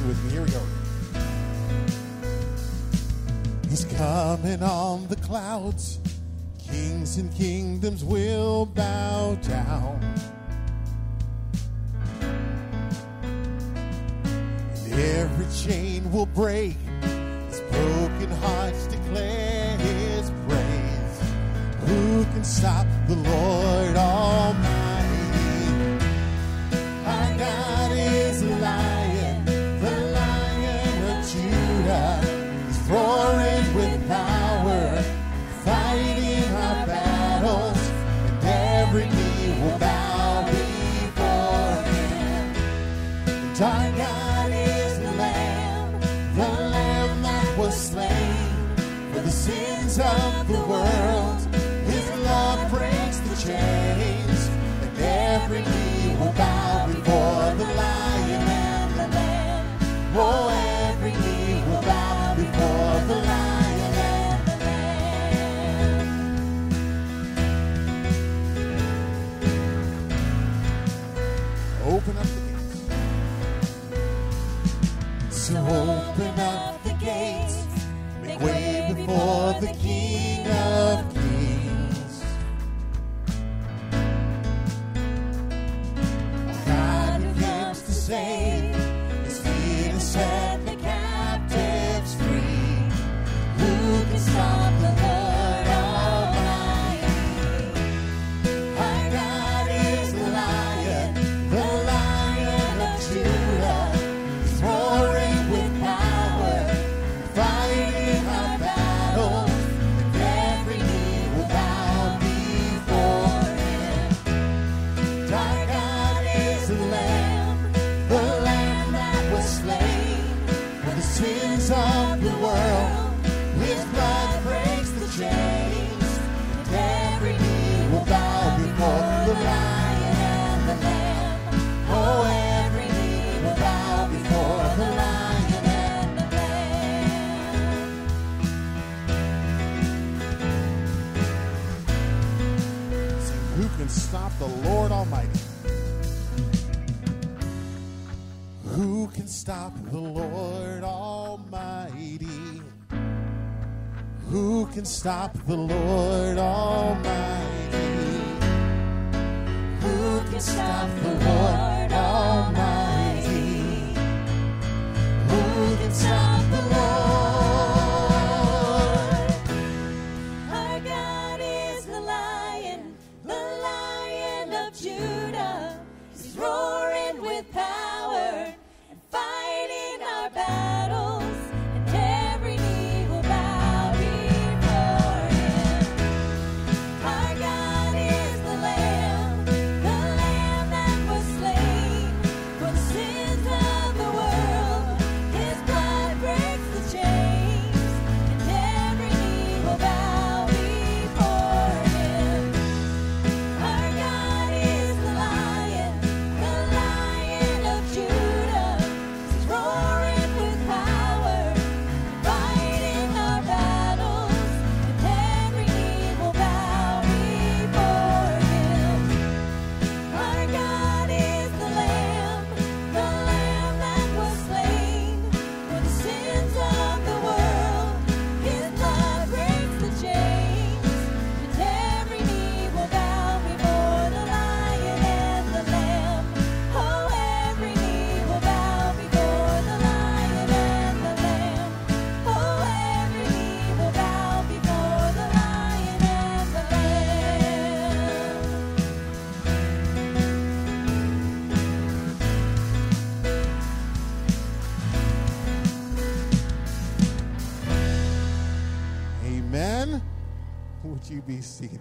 with me. Here we go. He's coming on the clouds. Kings and kingdoms will bow down. And every chain will break. His broken hearts declare his praise. Who can stop the Lord Almighty? Our God is a lion, the Lion of Judah. He's roaring with power, fighting our battles, and every knee will bow before him. And our God is the Lamb that was slain for the sins of the world. His love breaks the chains, and every knee will bow before the Lion and the Lamb. Oh, every knee will bow before the Lion and the Lamb. Open up the gates. So open up the gates. Make way before the King of Kings. God who comes to save, is here to set the captives free. Who can stop the Lord Almighty? Our God is the Lion of Judah. He's roaring with power, fighting our battles, and every knee will bow before him. Our God is the Lamb that was slain for the sins of the world. His blood breaks the chains, and every knee will bow before the Lion and the Lamb. Oh, every knee will bow before the Lion and the Lamb. So who can stop the Lord Almighty? Who can stop the Lord Almighty? Who can stop the Lord Almighty? Who can stop the Lord Almighty? Who can stop the Lord? Our God is the Lion of Judah. He's roaring with power and fighting our battles, and every knee will bow before him. Our God is the Lamb that was slain for the sins of the world. His blood breaks the chains, and every knee will bow before him. Our God is the Lion of Judah. He's roaring with power, fighting our battles, and every knee will bow before him. Our God is the Lamb that was slain for the sins of the world. His blood breaks the chains, and every knee will bow before the Lion and the Lamb. Oh, every knee will bow before the Lion and the Lamb. Oh, every knee will bow before the Lion and the Amen. Would you be seated?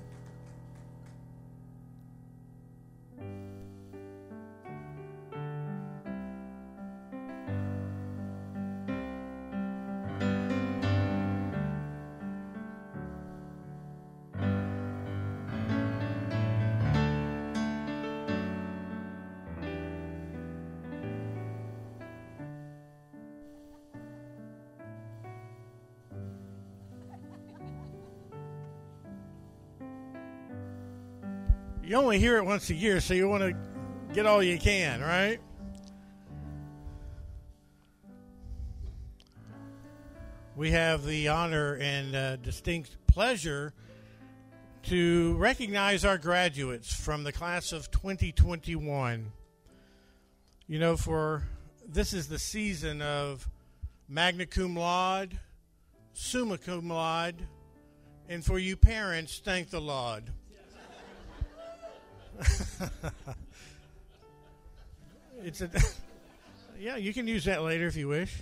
You only hear it once a year, so you want to get all you can, right? we have the honor and distinct pleasure to recognize our graduates from the class of 2021. You know, this is the season of magna cum laude, summa cum laude, and for you parents, thank the Lord. Yeah, you can use that later if you wish.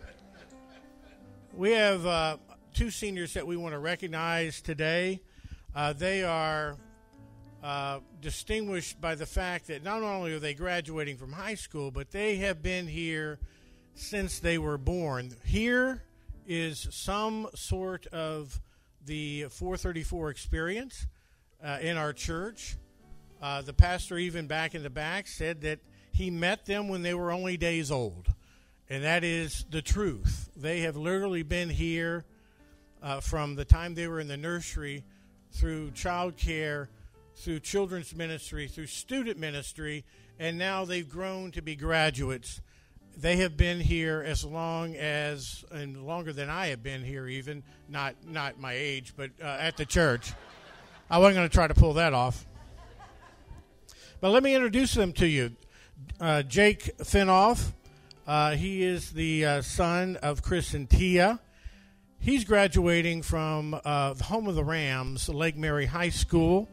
We have two seniors that we want to recognize today. They are distinguished by the fact that not only are they graduating from high school, but they have been here since they were born. Here is some sort of the 434 experience in our church. The pastor, even back in the back, said that he met them when they were only days old. And that is the truth. They have literally been here from the time they were in the nursery through child care, through children's ministry, through student ministry, and now they've grown to be graduates. They have been here as long as, and longer than I have been here even, not my age, but at the church. I wasn't going to try to pull that off. But let me introduce them to you. Jake Finoff. He is the son of Chris and Tia. He's graduating from the home of the Rams, Lake Mary High School.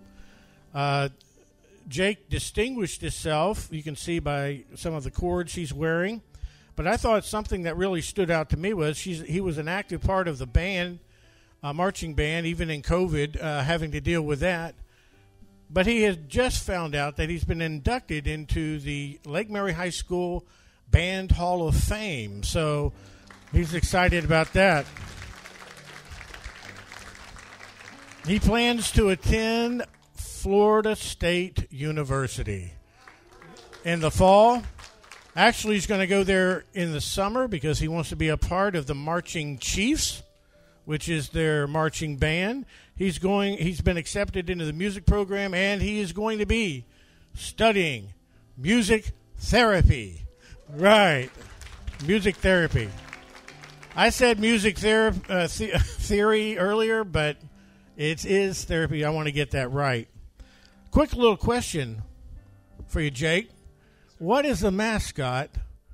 Jake distinguished himself, you can see by some of the cords he's wearing. But I thought something that really stood out to me was he was an active part of the band, marching band, even in COVID, having to deal with that. But he has just found out that he's been inducted into the Lake Mary High School Band Hall of Fame. So he's excited about that. He plans to attend Florida State University in the fall. Actually, he's going to go there in the summer because he wants to be a part of the Marching Chiefs, which is their marching band. He's been accepted into the music program, and he is going to be studying music therapy. Right. Music therapy. I said music theory earlier, but it is therapy. I want to get that right. Quick little question for you, Jake. What is the mascot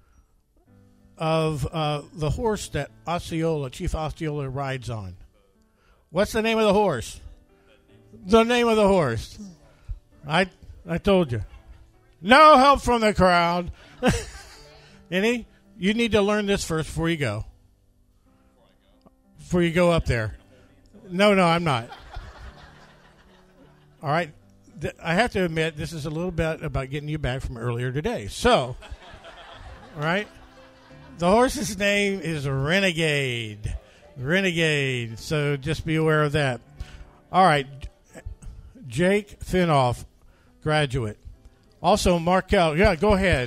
of the horse that Chief Osceola rides on? What's the name of the horse? The name of the horse. I told you. No help from the crowd. Any? You need to learn this first before you go. Before you go up there. No, I'm not. All right. I have to admit, this is a little bit about getting you back from earlier today. So, all right. The horse's name is Renegade. Renegade. So just be aware of that. All right. Jake Finoff, graduate. Also, Markel. Yeah, go ahead.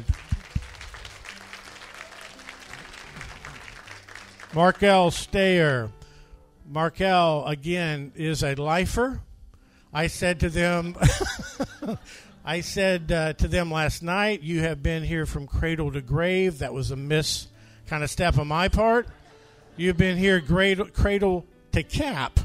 Markel Stayer. Markel, again, is a lifer. I said to them last night, you have been here from cradle to grave. That was a miss kind of step on my part. You've been here cradle to cap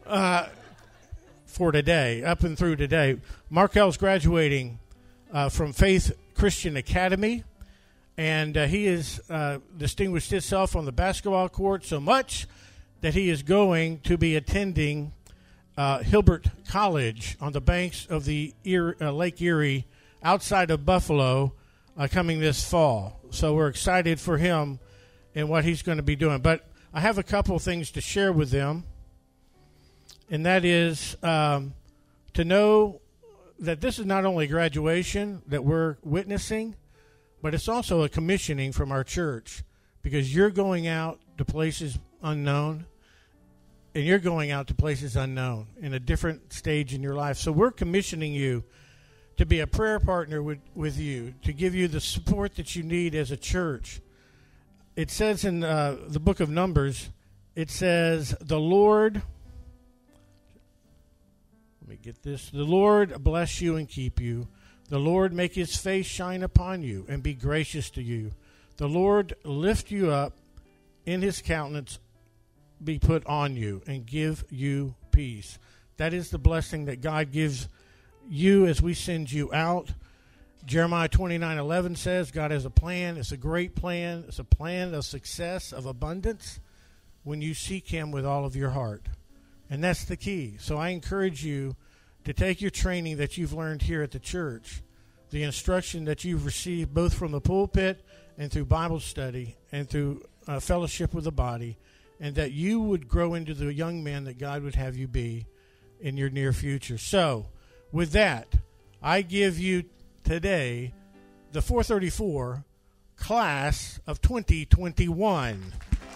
for today, up and through today. Markel's graduating from Faith Christian Academy, and he has distinguished himself on the basketball court so much that he is going to be attending Hilbert College on the banks of the Lake Erie outside of Buffalo coming this fall. So we're excited for him and what he's going to be doing. But I have a couple things to share with them, and that is to know that this is not only graduation that we're witnessing, but it's also a commissioning from our church, because you're going out to places unknown, and you're going out to places unknown in a different stage in your life. So we're commissioning you to be a prayer partner with you, to give you the support that you need as a church. It says in the book of Numbers, it says, the Lord bless you and keep you. The Lord make his face shine upon you and be gracious to you. The Lord lift you up in his countenance be put on you and give you peace. That is the blessing that God gives you as we send you out. Jeremiah 29:11 says God has a plan. It's a great plan. It's a plan of success, of abundance, when you seek him with all of your heart. And that's the key. So I encourage you to take your training that you've learned here at the church, the instruction that you've received both from the pulpit and through Bible study and through fellowship with the body, and that you would grow into the young man that God would have you be in your near future. So with that, I give you today the 434 class of 2021.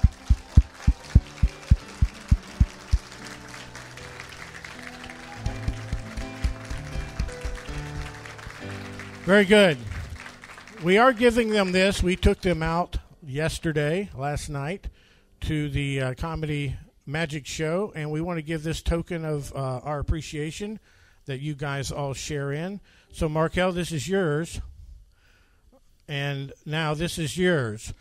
Very good. We are giving them this. We took them out last night, to the Comedy Magic Show, and we want to give this token of our appreciation that you guys all share in. So, Markel, this is yours, and now this is yours.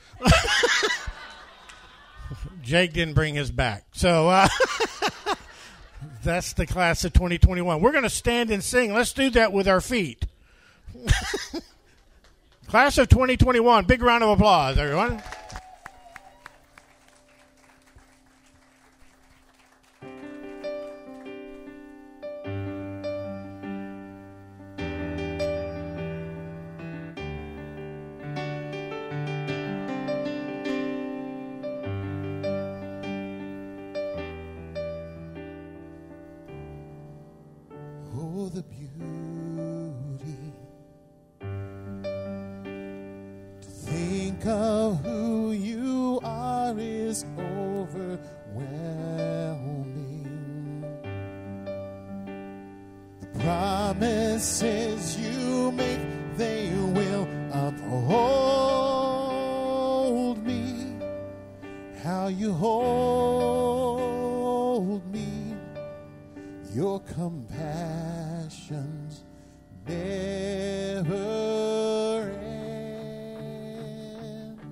Jake didn't bring his back, so that's the class of 2021. We're going to stand and sing. Let's do that with our feet. Class of 2021. Big round of applause, everyone. Oh, the beauty to think of who you are is overwhelming. The promises you make, they will uphold me. How you hold me, your compassions never end.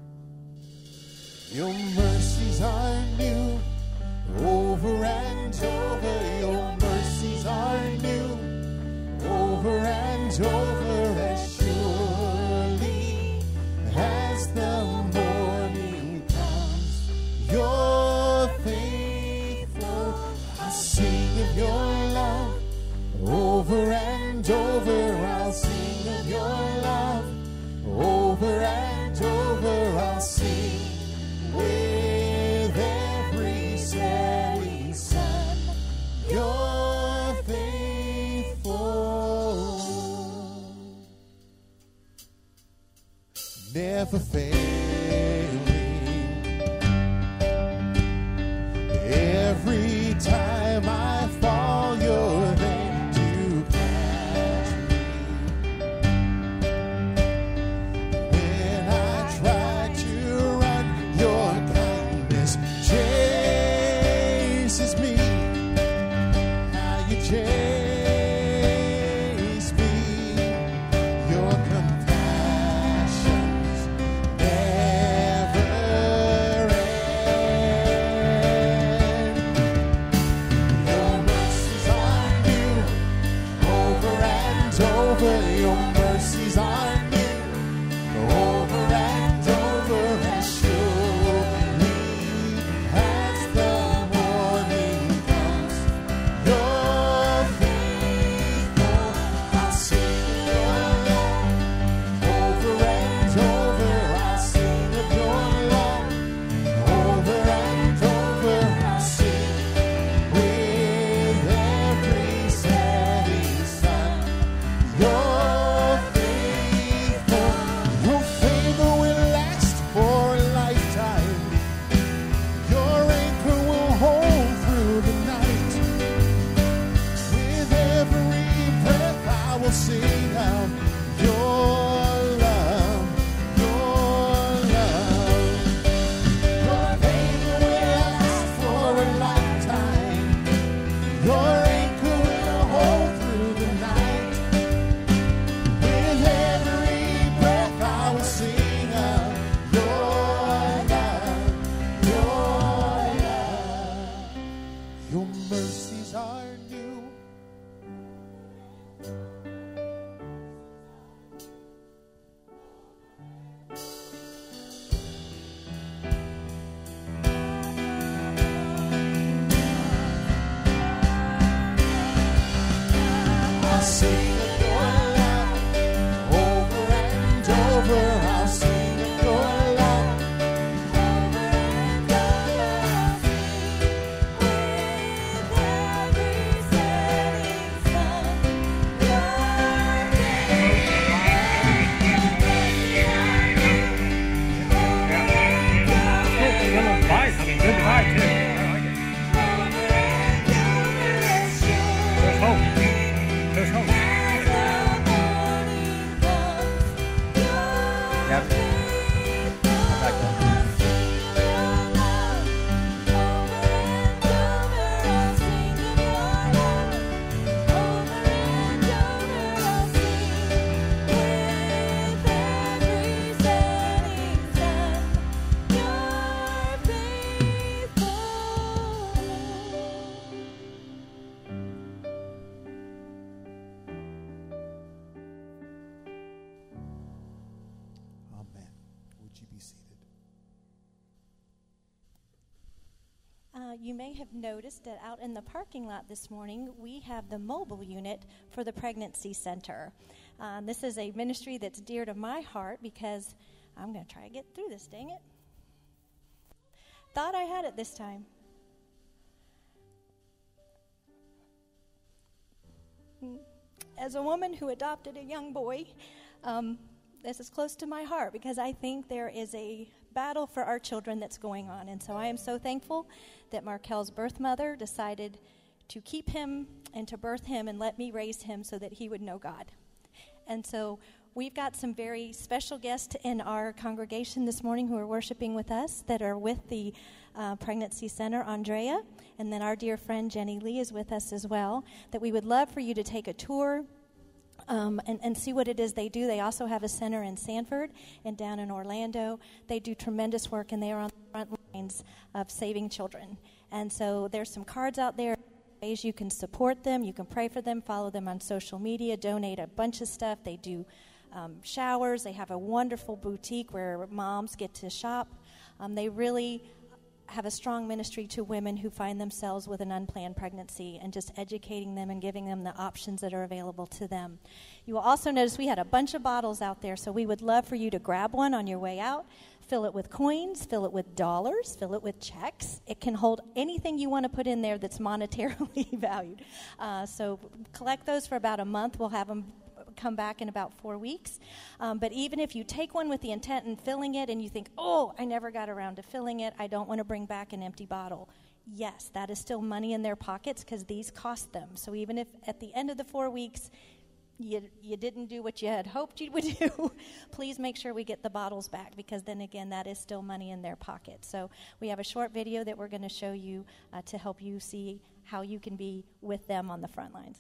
Your mercies are new over and over. Your mercies are new over and over, as surely as the morning comes. You're faithful. I sing of your love over and over. I'll sing of your love over and over. I'll sing with every setting sun. You're faithful, never failing. Every time I fall, you're there to catch me. When I try to run, your kindness chases me. How you chase me, your compassions never Grab it. Come back up. You may have noticed that out in the parking lot this morning, we have the mobile unit for the Pregnancy Center. This is a ministry that's dear to my heart because I'm going to try to get through this, dang it. Thought I had it this time. As a woman who adopted a young boy, this is close to my heart because I think there is a battle for our children that's going on. And so I am so thankful that Markel's birth mother decided to keep him and to birth him and let me raise him so that he would know God. And so we've got some very special guests in our congregation this morning who are worshiping with us that are with the Pregnancy Center, Andrea, and then our dear friend Jenny Lee is with us as well, that we would love for you to take a tour and see what it is they do. They also have a center in Sanford and down in Orlando. They do tremendous work, and they are on the front lines of saving children. And so there's some cards out there, ways you can support them. You can pray for them, follow them on social media, donate a bunch of stuff. They do showers. They have a wonderful boutique where moms get to shop. They really have a strong ministry to women who find themselves with an unplanned pregnancy and just educating them and giving them the options that are available to them. You will also notice we had a bunch of bottles out there, so we would love for you to grab one on your way out, fill it with coins, fill it with dollars, fill it with checks. It can hold anything you want to put in there that's monetarily valued. So collect those for about a month. We'll have them come back in about 4 weeks. But even if you take one with the intent in filling it and you think, oh, I never got around to filling it, I don't want to bring back an empty bottle. Yes, that is still money in their pockets because these cost them. So even if at the end of the 4 weeks you didn't do what you had hoped you would do, please make sure we get the bottles back because then again, that is still money in their pocket. So we have a short video that we're going to show you to help you see how you can be with them on the front lines.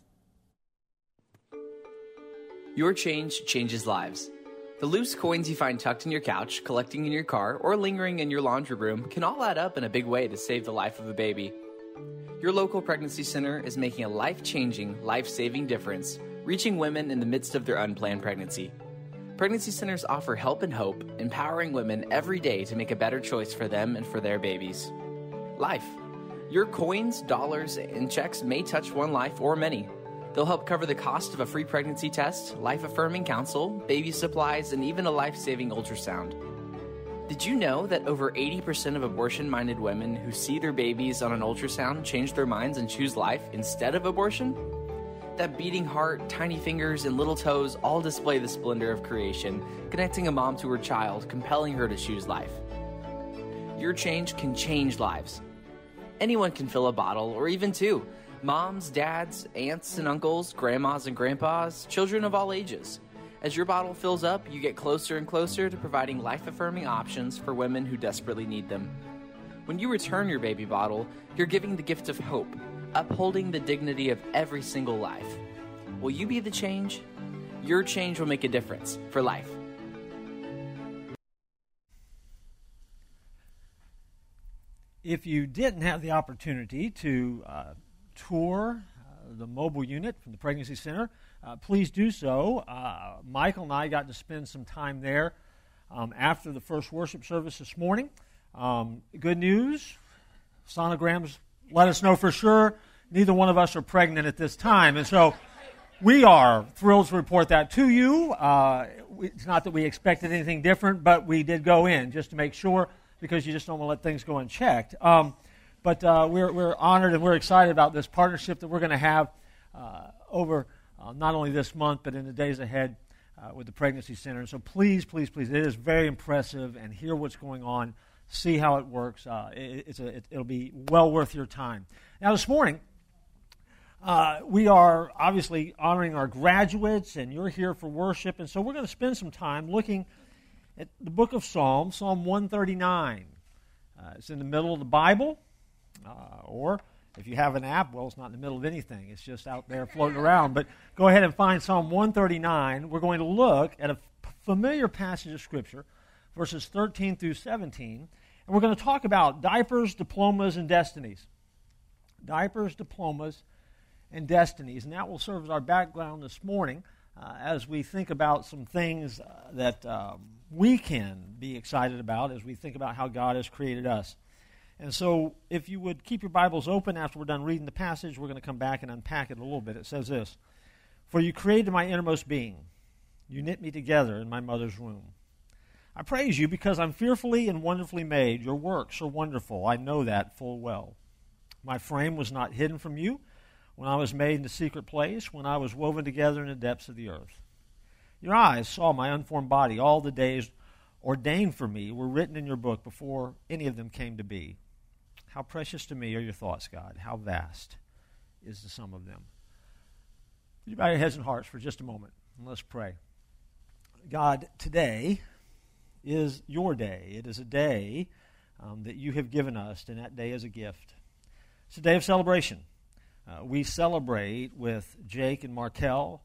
Your change changes lives. The loose coins you find tucked in your couch, collecting in your car, or lingering in your laundry room can all add up in a big way to save the life of a baby. Your local pregnancy center is making a life-changing, life-saving difference, reaching women in the midst of their unplanned pregnancy. Pregnancy centers offer help and hope, empowering women every day to make a better choice for them and for their babies. Life. Your coins, dollars, and checks may touch one life or many. They'll help cover the cost of a free pregnancy test, life-affirming counsel, baby supplies, and even a life-saving ultrasound. Did you know that over 80% of abortion-minded women who see their babies on an ultrasound change their minds and choose life instead of abortion? That beating heart, tiny fingers, and little toes all display the splendor of creation, connecting a mom to her child, compelling her to choose life. Your change can change lives. Anyone can fill a bottle, or even two. Moms, dads, aunts and uncles, grandmas and grandpas, children of all ages. As your bottle fills up, you get closer and closer to providing life-affirming options for women who desperately need them. When you return your baby bottle, you're giving the gift of hope, upholding the dignity of every single life. Will you be the change? Your change will make a difference for life. If you didn't have the opportunity to tour the mobile unit from the Pregnancy Center, please do so. Michael and I got to spend some time there after the first worship service this morning. Good news, sonograms let us know for sure neither one of us are pregnant at this time, and so we are thrilled to report that to you. It's not that we expected anything different, but we did go in just to make sure because you just don't want to let things go unchecked. But we're honored and we're excited about this partnership that we're going to have over not only this month but in the days ahead with the Pregnancy Center. And so please, please, please, it is very impressive and hear what's going on, see how it works. It'll be well worth your time. Now this morning, we are obviously honoring our graduates and you're here for worship. And so we're going to spend some time looking at the book of Psalms, Psalm 139. It's in the middle of the Bible, or if you have an app, well, it's not in the middle of anything. It's just out there floating around. But go ahead and find Psalm 139. We're going to look at a familiar passage of Scripture, verses 13 through 17, and we're going to talk about diapers, diplomas, and destinies. Diapers, diplomas, and destinies. And that will serve as our background this morning as we think about some things that we can be excited about as we think about how God has created us. And so if you would keep your Bibles open after we're done reading the passage, we're going to come back and unpack it a little bit. It says this, "For you created my innermost being. You knit me together in my mother's womb. I praise you because I'm fearfully and wonderfully made. Your works are wonderful. I know that full well. My frame was not hidden from you when I was made in the secret place, when I was woven together in the depths of the earth. Your eyes saw my unformed body. All the days ordained for me were written in your book before any of them came to be. How precious to me are your thoughts, God. How vast is the sum of them." Would you bow your heads and hearts for just a moment, and let's pray. God, today is your day. It is a day that you have given us, and that day is a gift. It's a day of celebration. We celebrate with Jake and Markel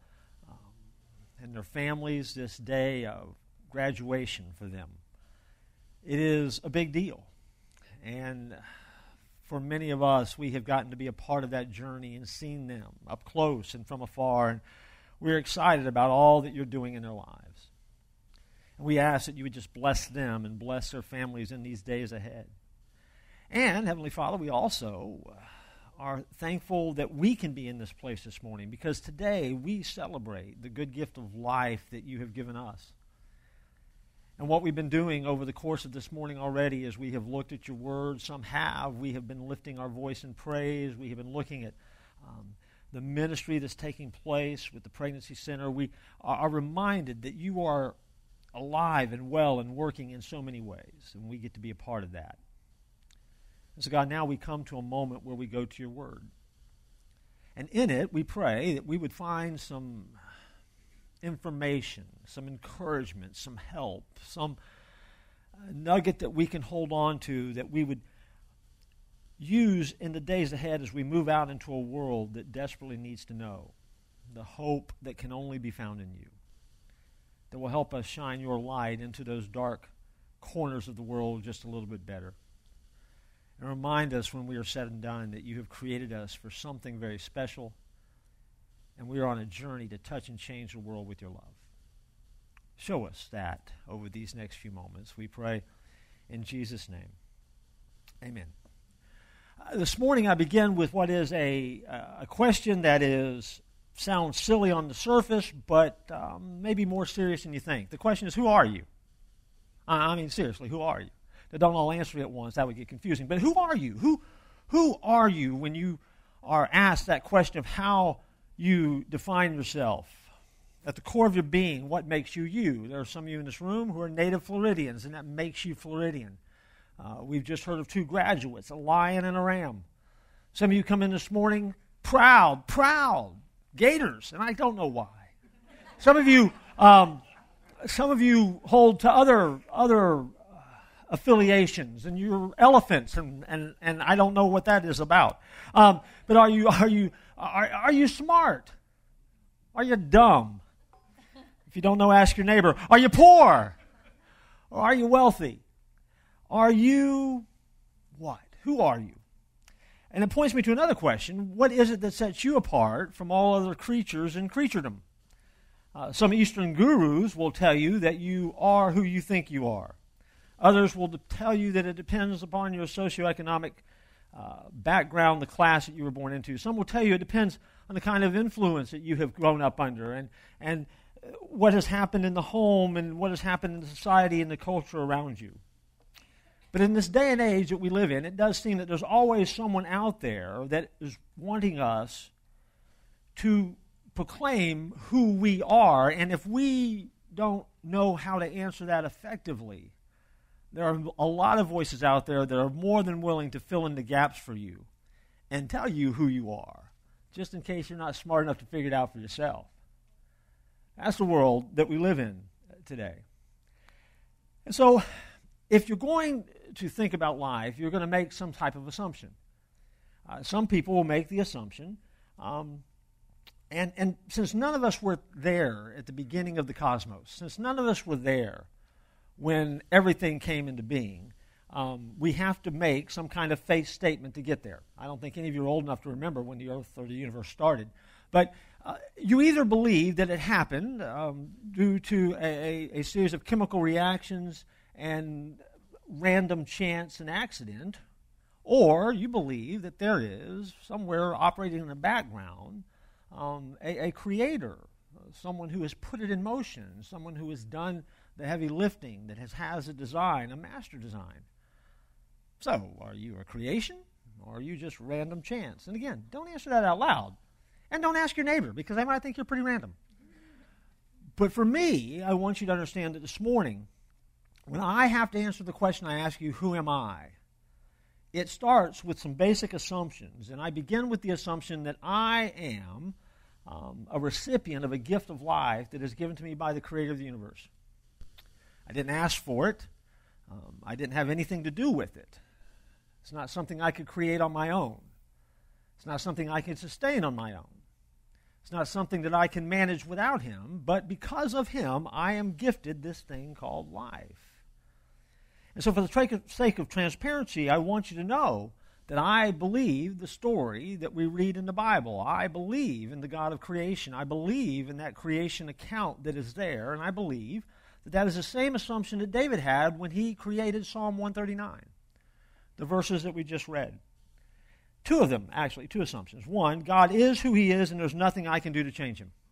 and their families this day of graduation for them. It is a big deal. And for many of us, we have gotten to be a part of that journey and seen them up close and from afar. And we're excited about all that you're doing in their lives. And we ask that you would just bless them and bless their families in these days ahead. And, Heavenly Father, we also are thankful that we can be in this place this morning because today we celebrate the good gift of life that you have given us. And what we've been doing over the course of this morning already is we have looked at your word. Some have. We have been lifting our voice in praise. We have been looking at the ministry that's taking place with the Pregnancy Center. We are reminded that you are alive and well and working in so many ways, and we get to be a part of that. And so, God, now we come to a moment where we go to your word. And in it, we pray that we would find some information, some encouragement, some help, some nugget that we can hold on to that we would use in the days ahead as we move out into a world that desperately needs to know the hope that can only be found in you, that will help us shine your light into those dark corners of the world just a little bit better. And remind us when we are said and done that you have created us for something very special, and we are on a journey to touch and change the world with your love. Show us that over these next few moments. We pray in Jesus' name. Amen. This morning I begin with what is a question that sounds silly on the surface, but maybe more serious than you think. The question is, who are you? I mean, seriously, who are you? Now, don't all answer it at once. That would get confusing. But who are you? Who are you when you are asked that question of how you define yourself? At the core of your being, what makes you you? There are some of you in this room who are native Floridians, and that makes you Floridian. We've just heard of two graduates, a lion and a ram. Some of you come in this morning proud, Gators, and I don't know why. Some of you hold to other affiliations, and you're elephants, and I don't know what that is about. But are you smart? Are you dumb? If you don't know, ask your neighbor. Are you poor? Or are you wealthy? Are you what? Who are you? And it points me to another question. What is it that sets you apart from all other creatures in creaturedom? Some Eastern gurus will tell you that you are who you think you are. Others will tell you that it depends upon your socioeconomic background, the class that you were born into. Some will tell you it depends on the kind of influence that you have grown up under and what has happened in the home and what has happened in the society and the culture around you. But in this day and age that we live in, it does seem that there's always someone out there that is wanting us to proclaim who we are, and if we don't know how to answer that effectively, there are a lot of voices out there that are more than willing to fill in the gaps for you and tell you who you are, just in case you're not smart enough to figure it out for yourself. That's the world that we live in today. And so, if you're going to think about life, you're going to make some type of assumption. Some people will make the assumption, and since none of us were there at the beginning of the cosmos, since none of us were there when everything came into being, we have to make some kind of faith statement to get there. I don't think any of you are old enough to remember when the earth or the universe started. But you either believe that it happened due to a series of chemical reactions and random chance and accident, or you believe that there is, somewhere operating in the background, a creator, someone who has put it in motion, someone who has done the heavy lifting, that has a design, a master design. So, are you a creation, or are you just random chance? And again, don't answer that out loud. And don't ask your neighbor, because they might think you're pretty random. But for me, I want you to understand that this morning, when I have to answer the question I ask you, who am I? It starts with some basic assumptions. And I begin with the assumption that I am a recipient of a gift of life that is given to me by the Creator of the universe. I didn't ask for it. I didn't have anything to do with it. It's not something I could create on my own. It's not something I can sustain on my own. It's not something that I can manage without Him, but because of Him, I am gifted this thing called life. And so for the sake of transparency, I want you to know that I believe the story that we read in the Bible. I believe in the God of creation. I believe in that creation account that is there, and I believe that that is the same assumption that David had when he created Psalm 139, the verses that we just read. Two of them, actually, two assumptions. One, God is who He is, and there's nothing I can do to change Him.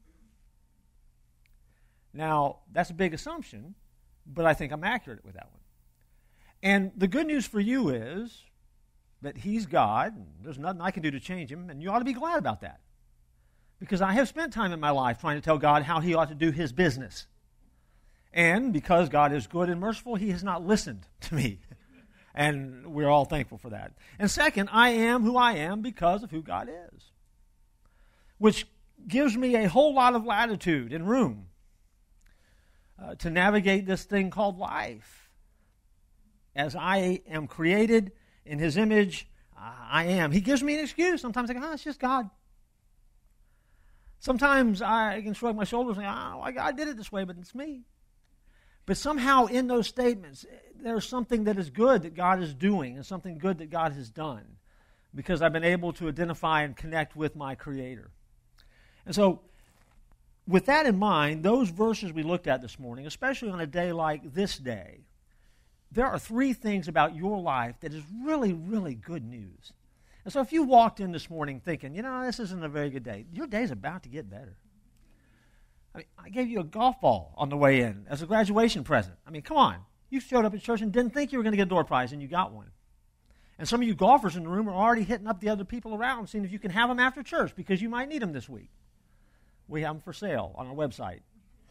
Now, that's a big assumption, but I think I'm accurate with that one. And the good news for you is that He's God, and there's nothing I can do to change Him, and you ought to be glad about that. Because I have spent time in my life trying to tell God how He ought to do His business. And because God is good and merciful, He has not listened to me. And we're all thankful for that. And second, I am who I am because of who God is. Which gives me a whole lot of latitude and room to navigate this thing called life. As I am created in His image, I am. He gives me an excuse. Sometimes I go, it's just God. Sometimes I can shrug my shoulders and say, God did it this way, but it's me. But somehow in those statements, there's something that is good that God is doing and something good that God has done because I've been able to identify and connect with my Creator. And so with that in mind, those verses we looked at this morning, especially on a day like this day, there are three things about your life that is really, really good news. And so if you walked in this morning thinking, this isn't a very good day, your day's about to get better. I gave you a golf ball on the way in as a graduation present. Come on. You showed up at church and didn't think you were going to get a door prize, and you got one. And some of you golfers in the room are already hitting up the other people around, seeing if you can have them after church because you might need them this week. We have them for sale on our website.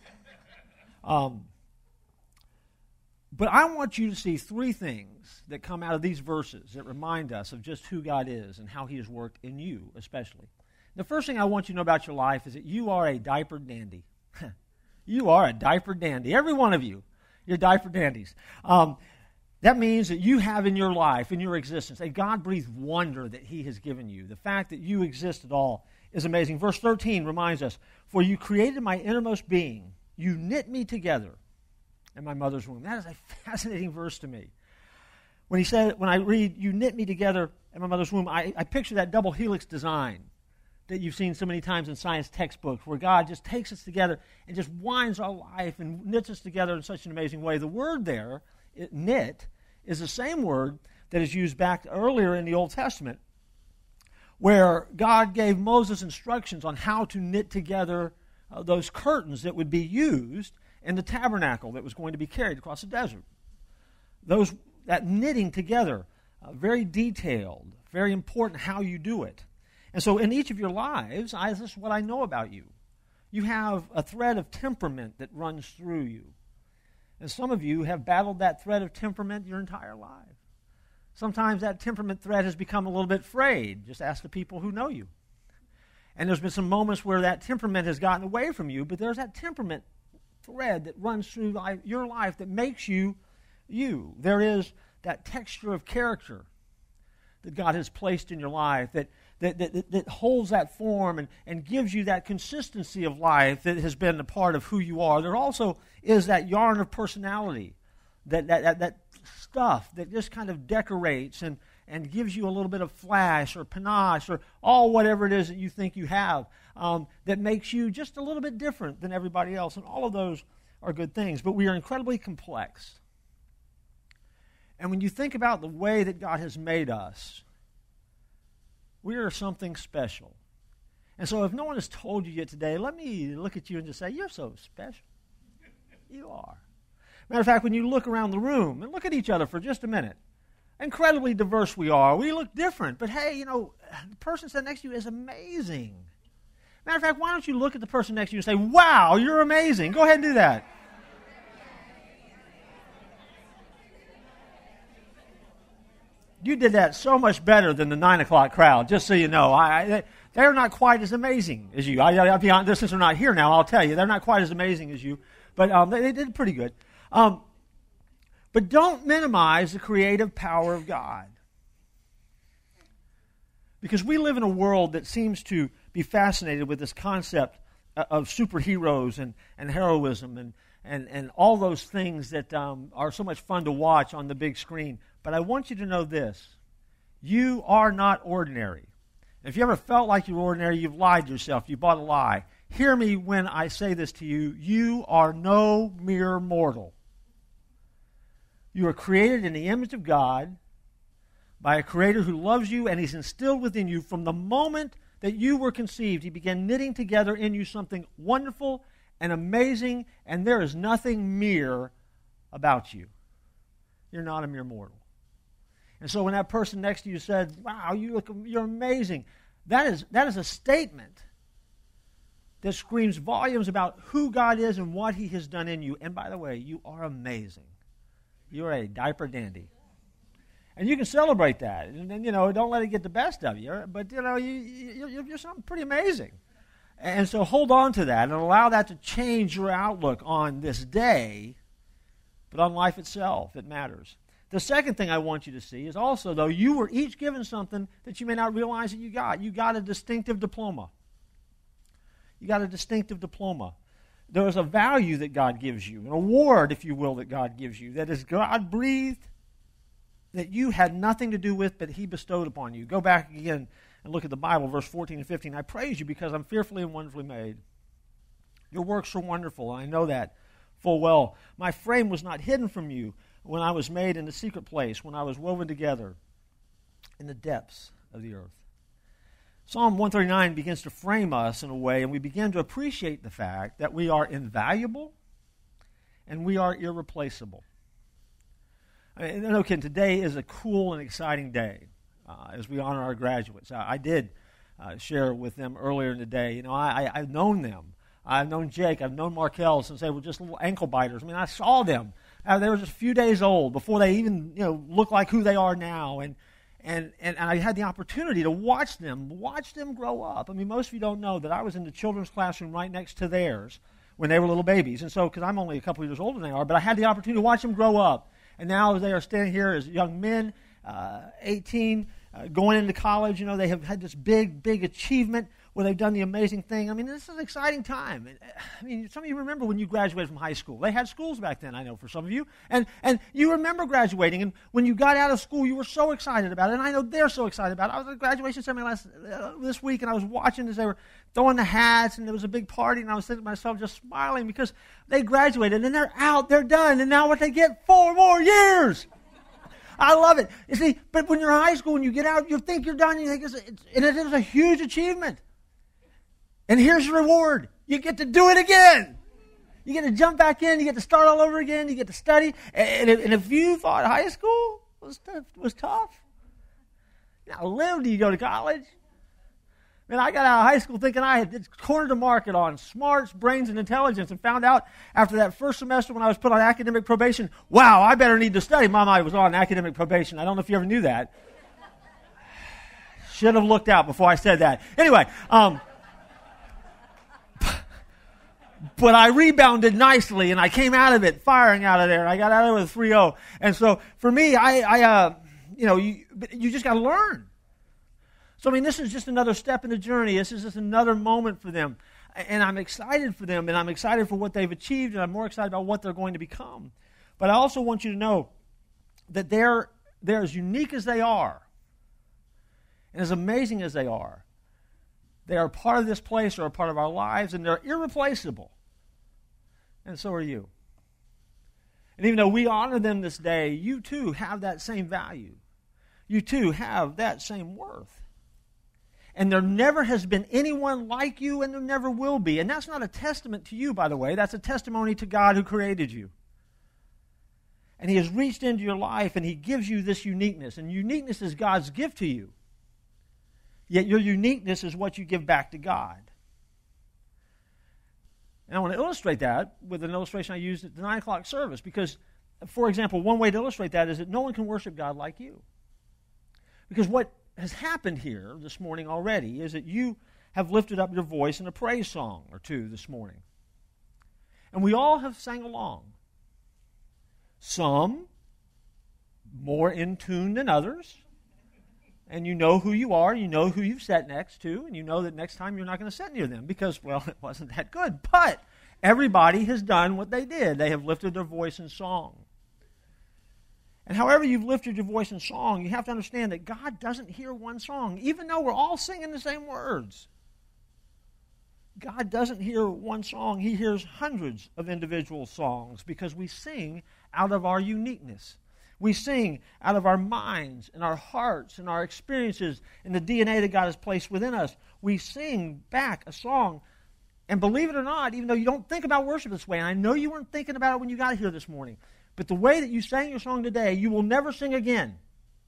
But I want you to see three things that come out of these verses that remind us of just who God is and how He has worked in you especially. The first thing I want you to know about your life is that you are a diaper dandy. You are a diaper dandy. Every one of you, you're diaper dandies. That means that you have in your life, in your existence, a God-breathed wonder that He has given you. The fact that you exist at all is amazing. Verse 13 reminds us, "For you created my innermost being. You knit me together in my mother's womb." That is a fascinating verse to me. When I read, "You knit me together in my mother's womb," I picture that double helix design that you've seen so many times in science textbooks, where God just takes us together and just winds our life and knits us together in such an amazing way. The word there, knit, is the same word that is used back earlier in the Old Testament, where God gave Moses instructions on how to knit together those curtains that would be used in the tabernacle that was going to be carried across the desert. That knitting together, very detailed, very important how you do it. And so in each of your lives, this is what I know about you. You have a thread of temperament that runs through you. And some of you have battled that thread of temperament your entire life. Sometimes that temperament thread has become a little bit frayed. Just ask the people who know you. And there's been some moments where that temperament has gotten away from you, but there's that temperament thread that runs through your life that makes you you. There is that texture of character that God has placed in your life that holds that form and gives you that consistency of life that has been a part of who you are. There also is that yarn of personality, that stuff that just kind of decorates and gives you a little bit of flash or panache or all whatever it is that you think you have that makes you just a little bit different than everybody else. And all of those are good things, but we are incredibly complex. And when you think about the way that God has made us, we are something special. And so if no one has told you yet today, let me look at you and just say, you're so special. You are. Matter of fact, when you look around the room and look at each other for just a minute, incredibly diverse we are. We look different. But hey, the person sitting next to you is amazing. Matter of fact, why don't you look at the person next to you and say, wow, you're amazing. Go ahead and do that. You did that so much better than the 9 o'clock crowd, just so you know. They're not quite as amazing as you. I'll be honest, since they're not here now, I'll tell you, they're not quite as amazing as you. But they did pretty good. But don't minimize the creative power of God. Because we live in a world that seems to be fascinated with this concept of superheroes and heroism and all those things that are so much fun to watch on the big screen. But I want you to know this. You are not ordinary. If you ever felt like you were ordinary, you've lied to yourself. You bought a lie. Hear me when I say this to you. You are no mere mortal. You are created in the image of God by a Creator who loves you, and He's instilled within you from the moment that you were conceived. He began knitting together in you something wonderful and amazing, and there is nothing mere about you. You're not a mere mortal. And so when that person next to you said, wow, you're amazing, that is a statement that screams volumes about who God is and what He has done in you. And by the way, you are amazing. You're a diaper dandy. And you can celebrate that. And don't let it get the best of you. But, you're something pretty amazing. And so hold on to that and allow that to change your outlook on this day, but on life itself. It matters. The second thing I want you to see is also, though, you were each given something that you may not realize that you got. You got a distinctive diploma. You got a distinctive diploma. There is a value that God gives you, an award, if you will, that God gives you, that is God-breathed, that you had nothing to do with, but He bestowed upon you. Go back again and look at the Bible, verse 14 and 15. I praise you because I'm fearfully and wonderfully made. Your works are wonderful, and I know that full well. My frame was not hidden from you when I was made in the secret place, when I was woven together in the depths of the earth. Psalm 139 begins to frame us in a way, and we begin to appreciate the fact that we are invaluable and we are irreplaceable. Today is a cool and exciting day as we honor our graduates. I did share with them earlier in the day. I've known them. I've known Jake. I've known Markel since they were just little ankle biters. I saw them. They were just a few days old before they even looked like who they are now. And I had the opportunity to watch them grow up. Most of you don't know that I was in the children's classroom right next to theirs when they were little babies. And so, because I'm only a couple of years older than they are, but I had the opportunity to watch them grow up. And now as they are standing here as young men, 18, going into college, they have had this big, big achievement where they've done the amazing thing. This is an exciting time. Some of you remember when you graduated from high school. They had schools back then, I know, for some of you. And you remember graduating. And when you got out of school, you were so excited about it. And I know they're so excited about it. I was at a graduation ceremony this week, and I was watching as they were throwing the hats, and there was a big party, and I was thinking to myself, just smiling, because they graduated, and they're out, they're done, and now what they get? 4 more years. I love it. You see, but when you're in high school and you get out, you think you're done, and you think it is a huge achievement. And here's your reward. You get to do it again. You get to jump back in. You get to start all over again. You get to study. And if you thought high school was tough, how little do you go to college? I got out of high school thinking I had cornered the market on smarts, brains, and intelligence, and found out after that first semester when I was put on academic probation, wow, I better need to study. I was on academic probation. I don't know if you ever knew that. Should have looked out before I said that. Anyway, But I rebounded nicely, and I came out of it firing out of there. I got out of it with 3-0. And so for me, you just got to learn. So, I mean, this is just another step in the journey. This is just another moment for them. And I'm excited for them, and I'm excited for what they've achieved, and I'm more excited about what they're going to become. But I also want you to know that they're as unique as they are, and as amazing as they are a part of this place or a part of our lives, and they're irreplaceable. And so are you. And even though we honor them this day, you too have that same value. You too have that same worth. And there never has been anyone like you, and there never will be. And that's not a testament to you, by the way. That's a testimony to God who created you. And He has reached into your life, and He gives you this uniqueness. And uniqueness is God's gift to you. Yet your uniqueness is what you give back to God. And I want to illustrate that with an illustration I used at the 9 o'clock service. Because, for example, one way to illustrate that is that no one can worship God like you. Because what has happened here this morning already is that you have lifted up your voice in a praise song or two this morning. And we all have sang along. Some more in tune than others. And you know who you are, you know who you've sat next to, and you know that next time you're not going to sit near them because, well, it wasn't that good. But everybody has done what they did. They have lifted their voice in song. And however you've lifted your voice in song, you have to understand that God doesn't hear one song, even though we're all singing the same words. God doesn't hear one song. He hears hundreds of individual songs because we sing out of our uniqueness. We sing out of our minds and our hearts and our experiences and the DNA that God has placed within us. We sing back a song. And believe it or not, even though you don't think about worship this way, and I know you weren't thinking about it when you got here this morning, but the way that you sang your song today, you will never sing again.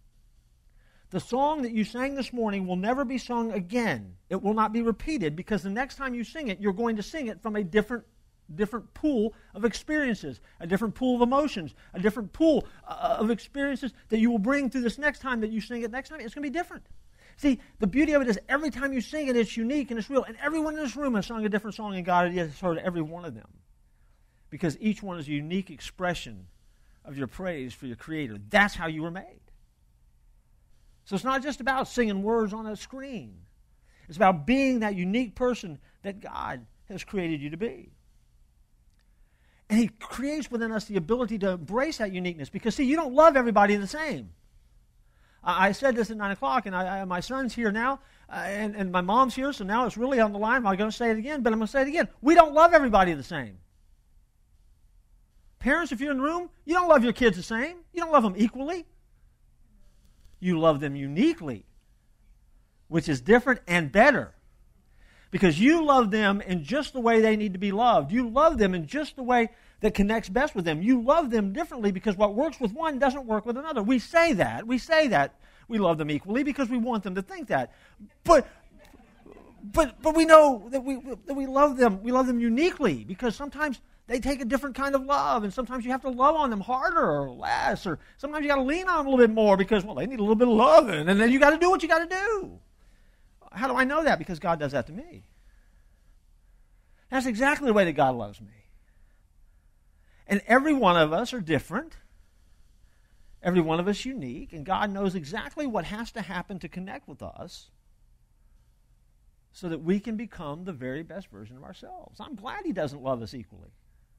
The song that you sang this morning will never be sung again. It will not be repeated because the next time you sing it, you're going to sing it from a different pool of experiences, a different pool of emotions, a different pool of experiences that you will bring through this next time that you sing it next time. It's going to be different. See, the beauty of it is every time you sing it, it's unique and it's real. And everyone in this room has sung a different song, and God has heard every one of them. Because each one is a unique expression of your praise for your Creator. That's how you were made. So it's not just about singing words on a screen. It's about being that unique person that God has created you to be. And He creates within us the ability to embrace that uniqueness. Because, see, you don't love everybody the same. I said this at 9 o'clock, and my son's here now, and my mom's here, so now it's really on the line. I'm going to say it again, but I'm going to say it again. We don't love everybody the same. Parents, if you're in the room, you don't love your kids the same. You don't love them equally. You love them uniquely, which is different and better. Because you love them in just the way they need to be loved. You love them in just the way that connects best with them. You love them differently because what works with one doesn't work with another. We say that. We love them equally because we want them to think that. But we know that we love them. We love them uniquely because sometimes they take a different kind of love, and sometimes you have to love on them harder or less, or sometimes you got to lean on them a little bit more because, well, they need a little bit of loving, and then you got to do what you got to do. How do I know that? Because God does that to me. That's exactly the way that God loves me. And every one of us are different. Every one of us unique, and God knows exactly what has to happen to connect with us so that we can become the very best version of ourselves. I'm glad He doesn't love us equally.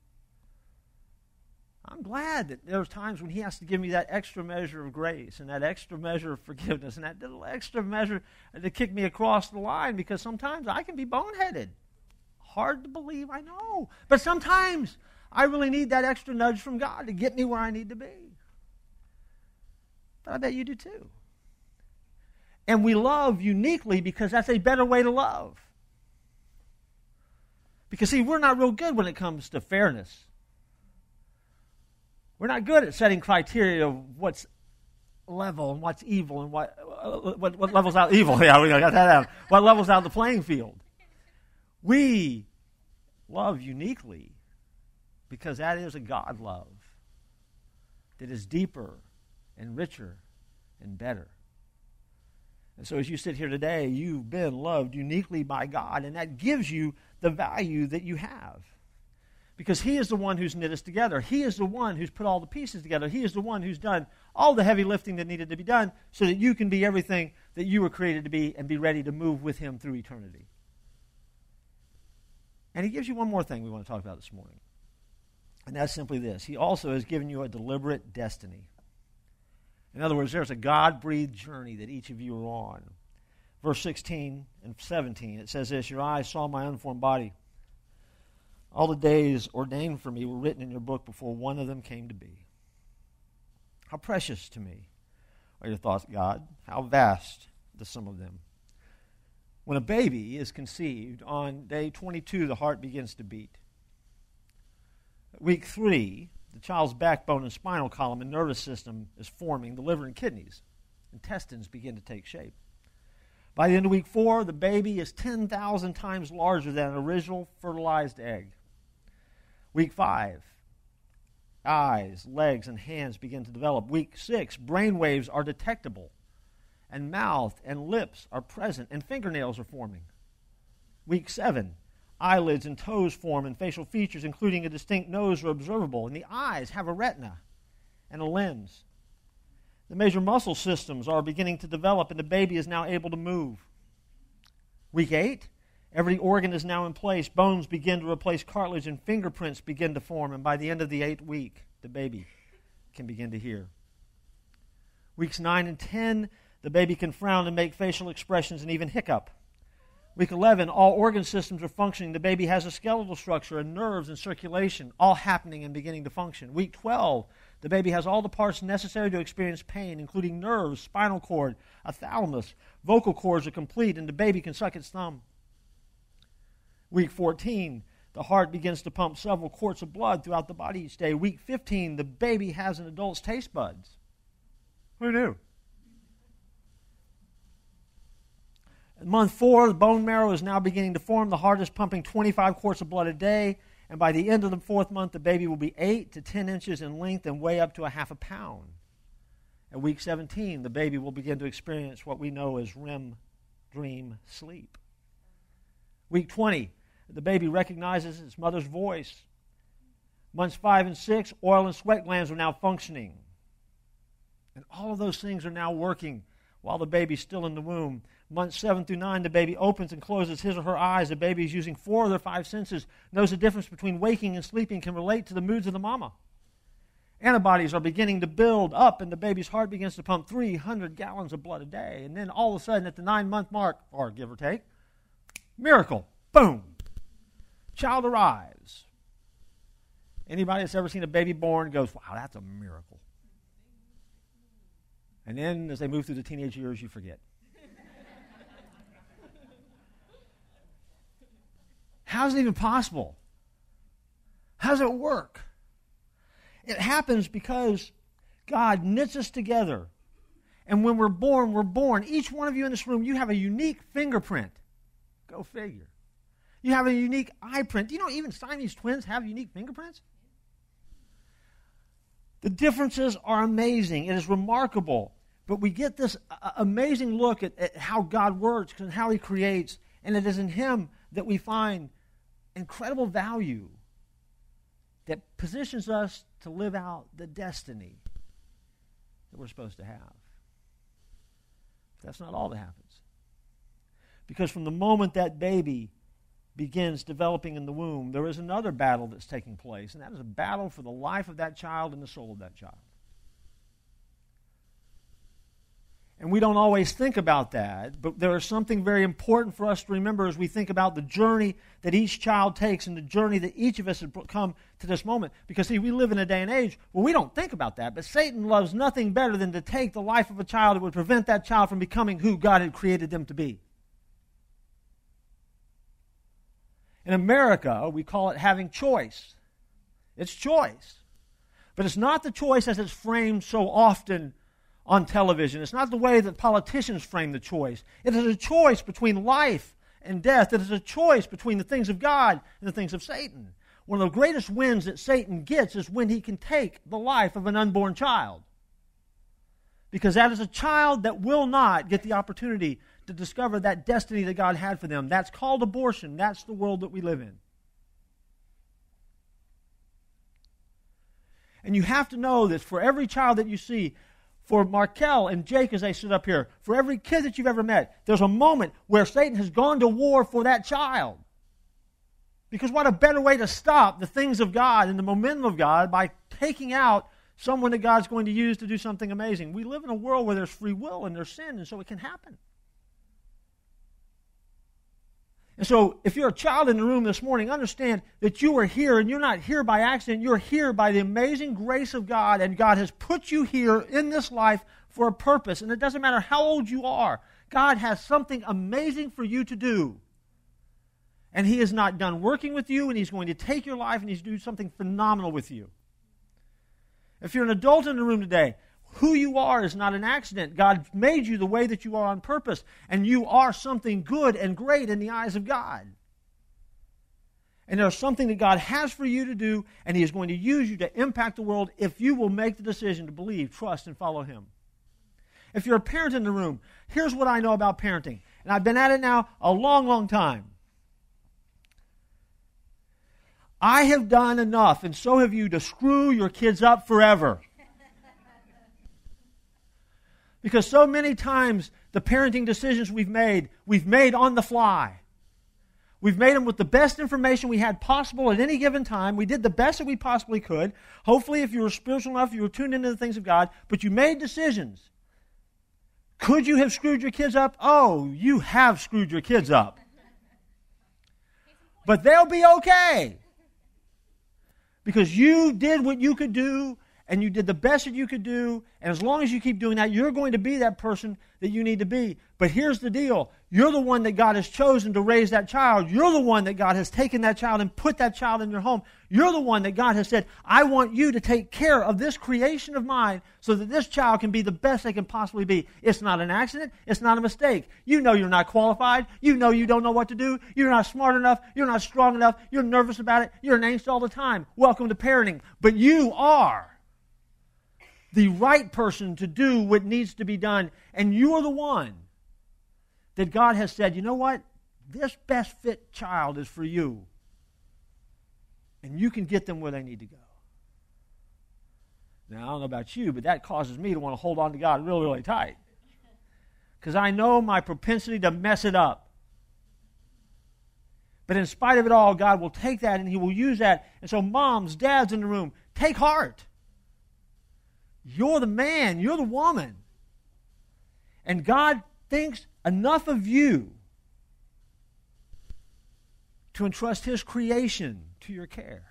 I'm glad that there's times when He has to give me that extra measure of grace and that extra measure of forgiveness and that little extra measure to kick me across the line, because sometimes I can be boneheaded. Hard to believe, I know. But sometimes I really need that extra nudge from God to get me where I need to be. But I bet you do too. And we love uniquely because that's a better way to love. Because, see, we're not real good when it comes to fairness. We're not good at setting criteria of what's level and what's evil and what levels out evil. Yeah, we got that out. What levels out the playing field. We love uniquely because that is a God love that is deeper and richer and better. And so as you sit here today, you've been loved uniquely by God, and that gives you the value that you have. Because He is the one who's knit us together. He is the one who's put all the pieces together. He is the one who's done all the heavy lifting that needed to be done so that you can be everything that you were created to be and be ready to move with Him through eternity. And He gives you one more thing we want to talk about this morning. And that's simply this. He also has given you a deliberate destiny. In other words, there's a God-breathed journey that each of you are on. Verse 16 and 17, it says this, "Your eyes saw my unformed body. All the days ordained for me were written in your book before one of them came to be." How precious to me are your thoughts, God. How vast the sum of them. When a baby is conceived, on day 22, the heart begins to beat. Week 3, the child's backbone and spinal column and nervous system is forming. The liver and kidneys, intestines begin to take shape. By the end of week 4, the baby is 10,000 times larger than an original fertilized egg. Week 5, eyes, legs, and hands begin to develop. Week 6, brain waves are detectable, and mouth and lips are present, and fingernails are forming. Week 7, eyelids and toes form, and facial features, including a distinct nose, are observable, and the eyes have a retina and a lens. The major muscle systems are beginning to develop, and the baby is now able to move. Week 8, every organ is now in place. Bones begin to replace cartilage, and fingerprints begin to form, and by the end of the 8th week, the baby can begin to hear. Weeks 9 and 10, the baby can frown and make facial expressions and even hiccup. Week 11, all organ systems are functioning. The baby has a skeletal structure and nerves and circulation, all happening and beginning to function. Week 12, the baby has all the parts necessary to experience pain, including nerves, spinal cord, a thalamus. Vocal cords are complete, and the baby can suck its thumb. Week 14, the heart begins to pump several quarts of blood throughout the body each day. Week 15, the baby has an adult's taste buds. Who knew? In month 4, the bone marrow is now beginning to form. The heart is pumping 25 quarts of blood a day. And by the end of the 4th month, the baby will be 8 to 10 inches in length and weigh up to a half a pound. At week 17, the baby will begin to experience what we know as REM dream sleep. Week 20, the baby recognizes its mother's voice. Months 5 and 6, oil and sweat glands are now functioning. And all of those things are now working while the baby's still in the womb. Months 7 through 9, the baby opens and closes his or her eyes. The baby is using 4 of their 5 senses, knows the difference between waking and sleeping, can relate to the moods of the mama. Antibodies are beginning to build up, and the baby's heart begins to pump 300 gallons of blood a day. And then all of a sudden, at the 9-month mark, or give or take, miracle, boom, child arrives. Anybody that's ever seen a baby born goes, wow, that's a miracle. And then as they move through the teenage years, you forget. How's it even possible? How does it work? It happens because God knits us together. And when we're born. Each one of you in this room, you have a unique fingerprint. Go figure. You have a unique eye print. Do you know even Siamese twins have unique fingerprints? The differences are amazing. It is remarkable. But we get this amazing look at how God works and how He creates. And it is in Him that we find incredible value that positions us to live out the destiny that we're supposed to have. That's not all that happens. Because from the moment that baby begins developing in the womb, there is another battle that's taking place, and that is a battle for the life of that child and the soul of that child. And we don't always think about that, but there is something very important for us to remember as we think about the journey that each child takes and the journey that each of us has come to this moment. Because, see, we live in a day and age where we don't think about that, but Satan loves nothing better than to take the life of a child that would prevent that child from becoming who God had created them to be. In America, we call it having choice. It's choice. But it's not the choice as it's framed so often on television. It's not the way that politicians frame the choice. It is a choice between life and death. It is a choice between the things of God and the things of Satan. One of the greatest wins that Satan gets is when he can take the life of an unborn child. Because that is a child that will not get the opportunity to discover that destiny that God had for them. That's called abortion. That's the world that we live in. And you have to know that for every child that you see, for Markel and Jake as they sit up here, for every kid that you've ever met, there's a moment where Satan has gone to war for that child. Because what a better way to stop the things of God and the momentum of God by taking out someone that God's going to use to do something amazing. We live in a world where there's free will and there's sin, and so it can happen. And so if you're a child in the room this morning, understand that you are here, and you're not here by accident. You're here by the amazing grace of God, and God has put you here in this life for a purpose. And it doesn't matter how old you are. God has something amazing for you to do. And He is not done working with you, and He's going to take your life and He's going to do something phenomenal with you. If you're an adult in the room today, who you are is not an accident. God made you the way that you are on purpose, and you are something good and great in the eyes of God. And there's something that God has for you to do, and He is going to use you to impact the world if you will make the decision to believe, trust, and follow Him. If you're a parent in the room, here's what I know about parenting. And I've been at it now a long, long time. I have done enough, and so have you, to screw your kids up forever. Because so many times the parenting decisions we've made on the fly. We've made them with the best information we had possible at any given time. We did the best that we possibly could. Hopefully, if you were spiritual enough, you were tuned into the things of God, but you made decisions. Could you have screwed your kids up? Oh, you have screwed your kids up. But they'll be okay. Because you did what you could do, and you did the best that you could do, and as long as you keep doing that, you're going to be that person that you need to be. But here's the deal. You're the one that God has chosen to raise that child. You're the one that God has taken that child and put that child in your home. You're the one that God has said, I want you to take care of this creation of mine so that this child can be the best they can possibly be. It's not an accident. It's not a mistake. You know you're not qualified. You know you don't know what to do. You're not smart enough. You're not strong enough. You're nervous about it. You're an angst all the time. Welcome to parenting. But you are the right person to do what needs to be done. And you're the one that God has said, you know what? This best fit child is for you. And you can get them where they need to go. Now, I don't know about you, but that causes me to want to hold on to God really, really tight. Because I know my propensity to mess it up. But in spite of it all, God will take that and He will use that. And so moms, dads in the room, take heart. You're the man. You're the woman. And God thinks enough of you to entrust His creation to your care.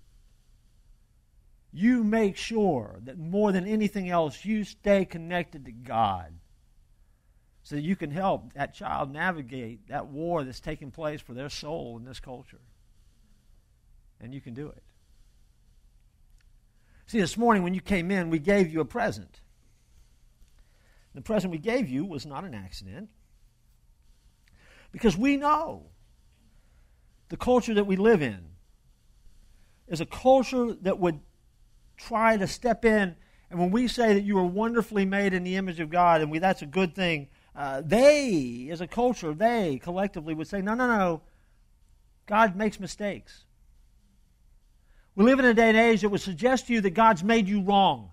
You make sure that more than anything else, you stay connected to God so that you can help that child navigate that war that's taking place for their soul in this culture. And you can do it. See, this morning when you came in, we gave you a present. The present we gave you was not an accident. Because we know the culture that we live in is a culture that would try to step in, and when we say that you are wonderfully made in the image of God, and that's a good thing, they, as a culture, they collectively would say, no, God makes mistakes. We live in a day and age that would suggest to you that God's made you wrong.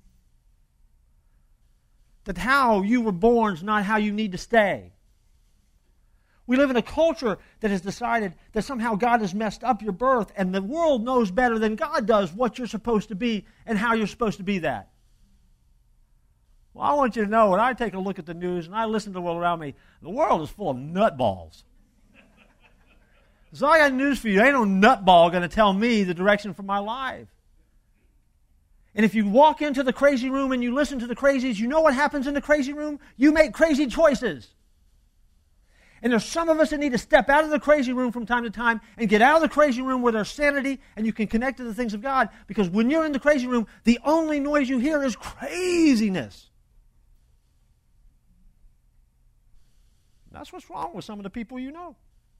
That how you were born is not how you need to stay. We live in a culture that has decided that somehow God has messed up your birth, and the world knows better than God does what you're supposed to be and how you're supposed to be that. Well, I want you to know, when I take a look at the news and I listen to the world around me, the world is full of nutballs. So I got news for you. Ain't no nutball going to tell me the direction for my life. And if you walk into the crazy room and you listen to the crazies, you know what happens in the crazy room? You make crazy choices. And there's some of us that need to step out of the crazy room from time to time and get out of the crazy room where there's sanity and you can connect to the things of God. Because when you're in the crazy room, the only noise you hear is craziness. That's what's wrong with some of the people you know.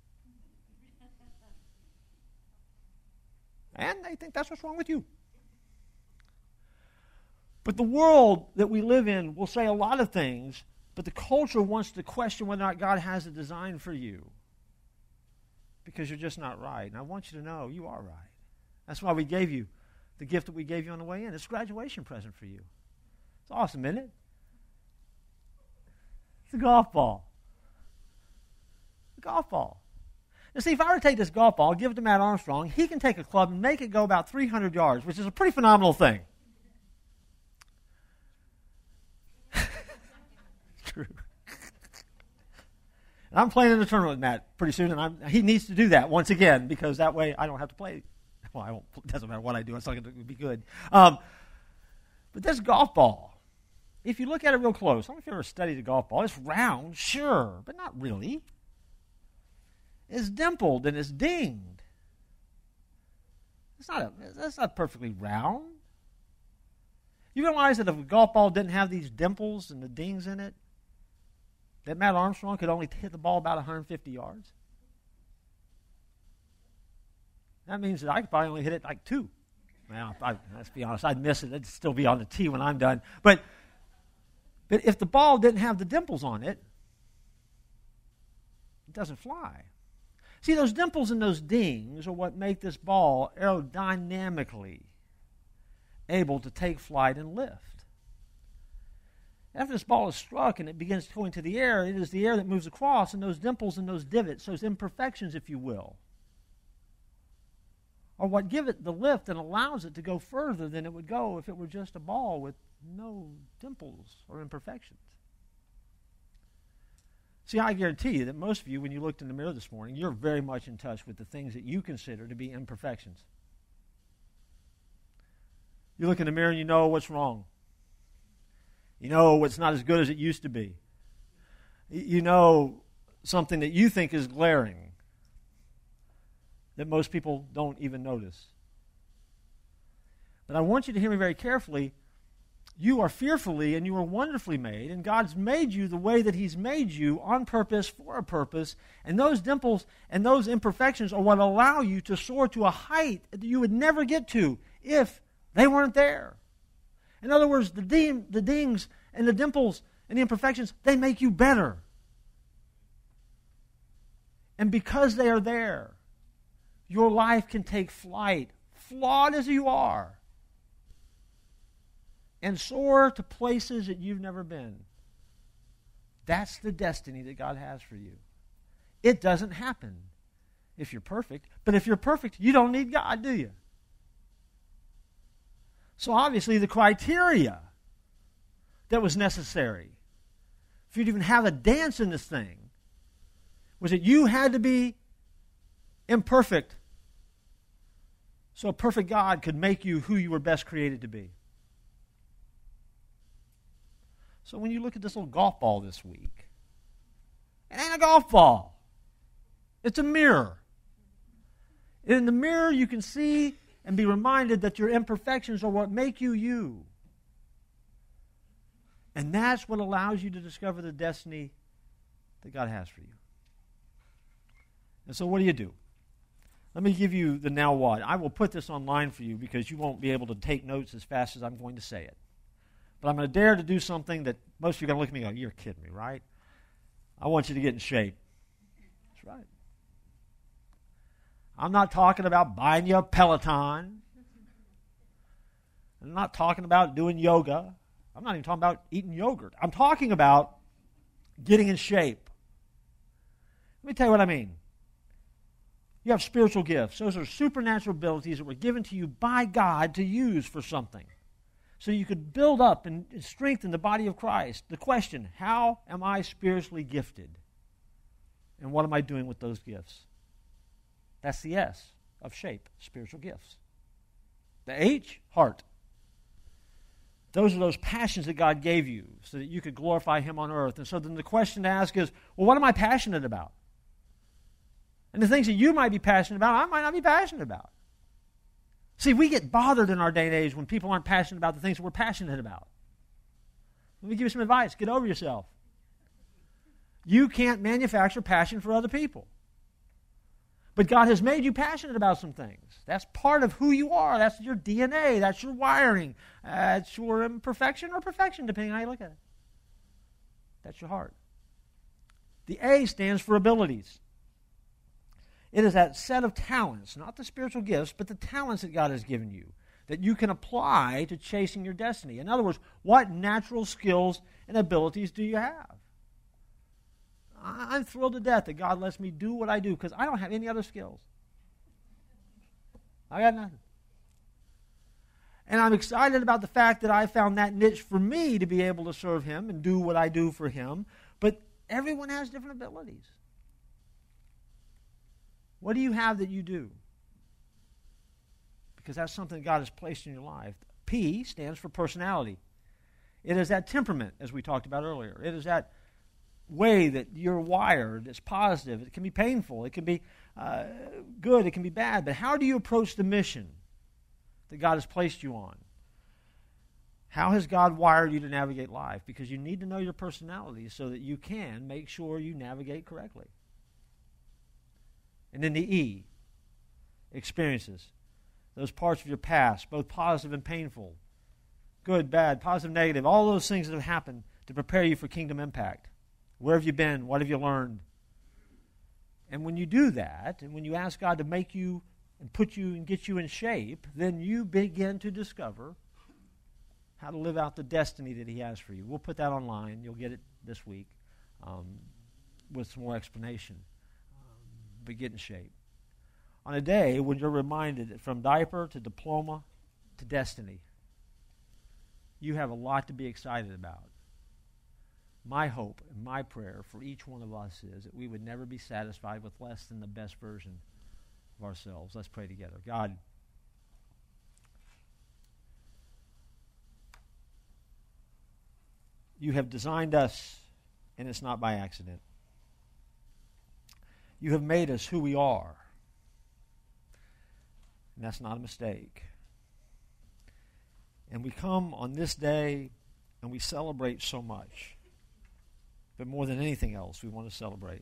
And they think that's what's wrong with you. But the world that we live in will say a lot of things, but the culture wants to question whether or not God has a design for you because you're just not right. And I want you to know you are right. That's why we gave you the gift that we gave you on the way in. It's a graduation present for you. It's awesome, isn't it? It's a golf ball. A golf ball. Now, see, if I were to take this golf ball, give it to Matt Armstrong, he can take a club and make it go about 300 yards, which is a pretty phenomenal thing. True. And I'm playing in the tournament with Matt pretty soon, and he needs to do that once again, because that way I don't have to play. Well, I won't. It doesn't matter what I do. It's not going to be good. But this golf ball, if you look at it real close, I don't know if you ever studied a golf ball. It's round, sure, but not really. It's dimpled and it's dinged. That's not perfectly round. You realize that if a golf ball didn't have these dimples and the dings in it, that Matt Armstrong could only hit the ball about 150 yards? That means that I could probably only hit it like 2. Well, let's be honest, I'd miss it. It'd still be on the tee when I'm done. But if the ball didn't have the dimples on it, it doesn't fly. See, those dimples and those dings are what make this ball aerodynamically able to take flight and lift. After this ball is struck and it begins going to the air, it is the air that moves across, and those dimples and those divots, those imperfections, if you will, are what give it the lift and allows it to go further than it would go if it were just a ball with no dimples or imperfections. See, I guarantee you that most of you, when you looked in the mirror this morning, you're very much in touch with the things that you consider to be imperfections. You look in the mirror and you know what's wrong. You know what's not as good as it used to be. You know something that you think is glaring that most people don't even notice. But I want you to hear me very carefully. You are fearfully and you are wonderfully made, and God's made you the way that He's made you on purpose, for a purpose, and those dimples and those imperfections are what allow you to soar to a height that you would never get to if they weren't there. In other words, the dings and the dimples and the imperfections, they make you better. And because they are there, your life can take flight, flawed as you are, and soar to places that you've never been. That's the destiny that God has for you. It doesn't happen if you're perfect, but if you're perfect, you don't need God, do you? So obviously the criteria that was necessary for you to even have a dance in this thing was that you had to be imperfect so a perfect God could make you who you were best created to be. So when you look at this little golf ball this week, it ain't a golf ball. It's a mirror. In the mirror you can see and be reminded that your imperfections are what make you you. And that's what allows you to discover the destiny that God has for you. And so what do? Let me give you the now what. I will put this online for you because you won't be able to take notes as fast as I'm going to say it. But I'm going to dare to do something that most of you are going to look at me and go, you're kidding me, right? I want you to get in shape. That's right. I'm not talking about buying you a Peloton. I'm not talking about doing yoga. I'm not even talking about eating yogurt. I'm talking about getting in shape. Let me tell you what I mean. You have spiritual gifts. Those are supernatural abilities that were given to you by God to use for something. So you could build up and strengthen the body of Christ. The question, how am I spiritually gifted? And what am I doing with those gifts? That's the S of shape, spiritual gifts. The H, heart. Those are those passions that God gave you so that you could glorify Him on earth. And so then the question to ask is, well, what am I passionate about? And the things that you might be passionate about, I might not be passionate about. See, we get bothered in our day and age when people aren't passionate about the things that we're passionate about. Let me give you some advice. Get over yourself. You can't manufacture passion for other people. But God has made you passionate about some things. That's part of who you are. That's your DNA. That's your wiring. That's your imperfection or perfection, depending on how you look at it. That's your heart. The A stands for abilities. It is that set of talents, not the spiritual gifts, but the talents that God has given you, that you can apply to chasing your destiny? In other words, what natural skills and abilities do you have? I'm thrilled to death that God lets me do what I do because I don't have any other skills. I got nothing. And I'm excited about the fact that I found that niche for me to be able to serve Him and do what I do for Him. But everyone has different abilities. What do you have that you do? Because that's something God has placed in your life. P stands for personality. It is that temperament, as we talked about earlier. It is that way that you're wired. It's positive. It can be painful. It can be good. It can be bad. But how do you approach the mission that God has placed you on? How has God wired you to navigate life? Because you need to know your personality so that you can make sure you navigate correctly. And then the E, experiences. Those parts of your past, both positive and painful, good, bad, positive, negative, all those things that have happened to prepare you for kingdom impact. Where have you been? What have you learned? And when you do that, and when you ask God to make you and put you and get you in shape, then you begin to discover how to live out the destiny that He has for you. We'll put that online. You'll get it this week with some more explanation. But get in shape. On a day when you're reminded that from diaper to diploma to destiny, you have a lot to be excited about. My hope and my prayer for each one of us is that we would never be satisfied with less than the best version of ourselves. Let's pray together. God, you have designed us, and it's not by accident. You have made us who we are, and that's not a mistake. And we come on this day, and we celebrate so much. But more than anything else, we want to celebrate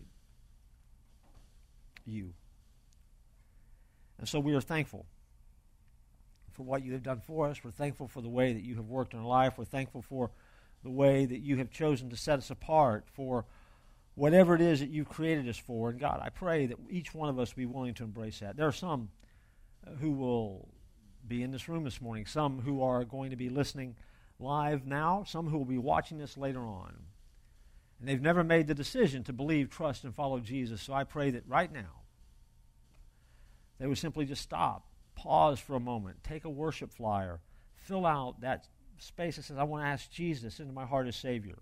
you. And so we are thankful for what you have done for us. We're thankful for the way that you have worked in our life. We're thankful for the way that you have chosen to set us apart for whatever it is that you've created us for. And God, I pray that each one of us be willing to embrace that. There are some who will be in this room this morning, some who are going to be listening live now, some who will be watching this later on. And they've never made the decision to believe, trust, and follow Jesus. So I pray that right now they would simply just stop, pause for a moment, take a worship flyer, fill out that space that says, I want to ask Jesus into my heart as Savior.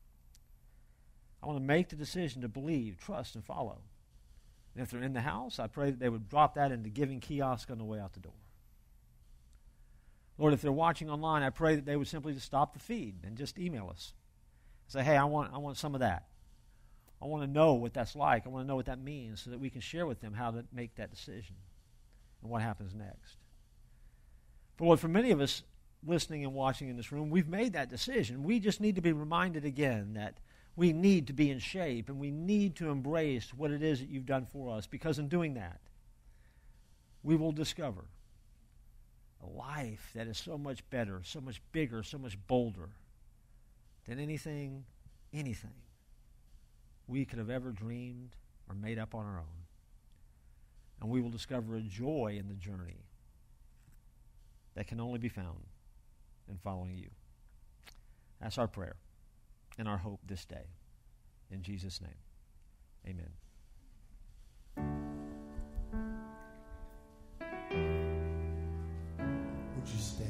I want to make the decision to believe, trust, and follow. And if they're in the house, I pray that they would drop that in the giving kiosk on the way out the door. Lord, if they're watching online, I pray that they would simply just stop the feed and just email us. Say, hey, I want some of that. I want to know what that's like. I want to know what that means so that we can share with them how to make that decision and what happens next. But Lord, for many of us listening and watching in this room, we've made that decision. We just need to be reminded again that we need to be in shape and we need to embrace what it is that you've done for us, because in doing that, we will discover a life that is so much better, so much bigger, so much bolder than anything we could have ever dreamed or made up on our own. And we will discover a joy in the journey that can only be found in following you. That's our prayer and our hope this day. In Jesus' name, amen. Would you stand?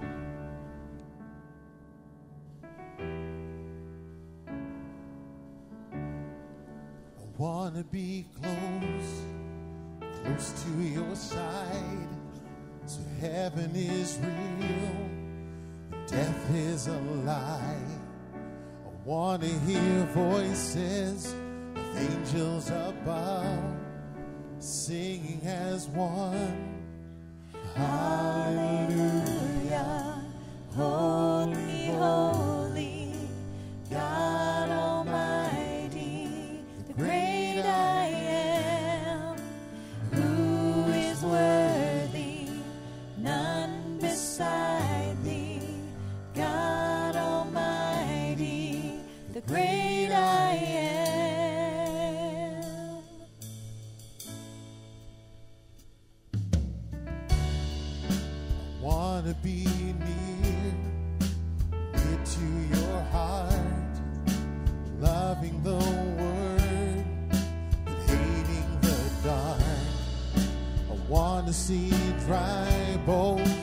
I want to be close to your side, so heaven is real, death is a lie. I want to hear voices of angels above, singing as one. Hallelujah. Holy, holy, God Almighty, the great I am, who is worthy, none beside thee, God Almighty, the great I am. I want to want to see dry bones.